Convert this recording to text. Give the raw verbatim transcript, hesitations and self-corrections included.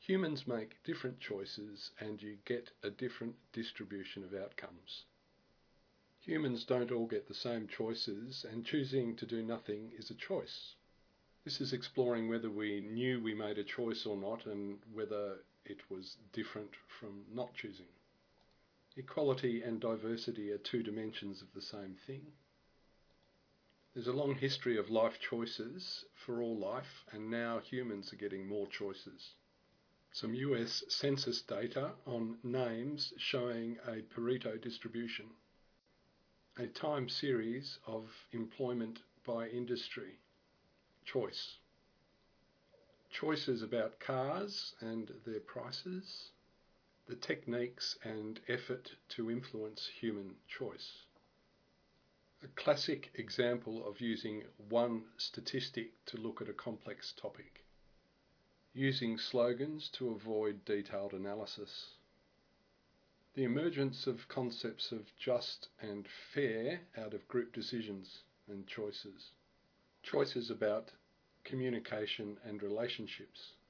Humans make different choices and you get a different distribution of outcomes. Humans don't all get the same choices, and choosing to do nothing is a choice. This is exploring whether we knew we made a choice or not, and whether it was different from not choosing. Equality and diversity are two dimensions of the same thing. There's a long history of life choices for all life, and now humans are getting more choices. Some U S census data on names showing a Pareto distribution. A time series of employment by industry. Choice. Choices about cars and their prices. The techniques and effort to influence human choice. A classic example of using one statistic to look at a complex topic. Using slogans to avoid detailed analysis. The emergence of concepts of just and fair out of group decisions and choices. Choices about communication and relationships.